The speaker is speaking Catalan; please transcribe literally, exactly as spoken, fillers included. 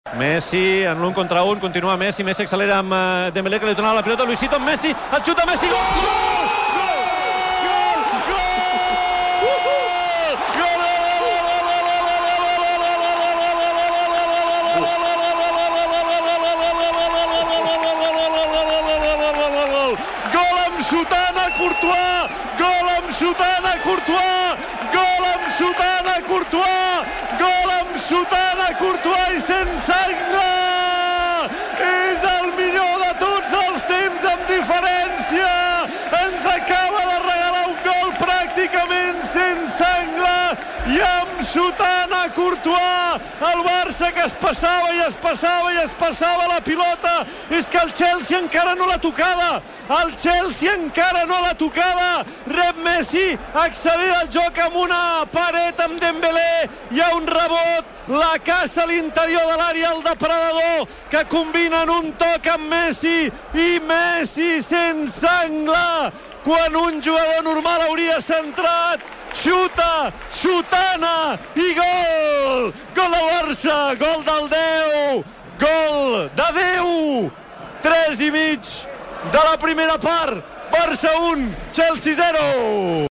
Messi en l'un contra un, continua Messi, Messi accelera amb uh, Dembélé, que li donava la pilota a Luisito, amb Messi, el xuta Messi, gol! Gol amb Sutana Courtois, gol amb Sutana Courtois, gol amb Sutana Courtois, gol amb Sutana Courtois i sense angle! És el millor de tots els temps amb diferència! Ens acaba de regalar un gol pràcticament sense angle i amb Sutana Courtois, el Barça que es passava i es passava i es passava la pilota. És que el Chelsea encara no l'ha tocada, el Chelsea encara no l'ha tocada. Rep Messi, accelera el joc amb una paret amb Dembélé, hi ha un rebot, la caça a l'interior de l'àrea, el depredador que combinen un toc amb Messi i Messi sense angle, quan un jugador normal hauria centrat. Xuta, Sutana i gol! Gol del Barça, gol del deu, gol de Déu! tres i mig de la primera part, Barça un, Chelsea zero.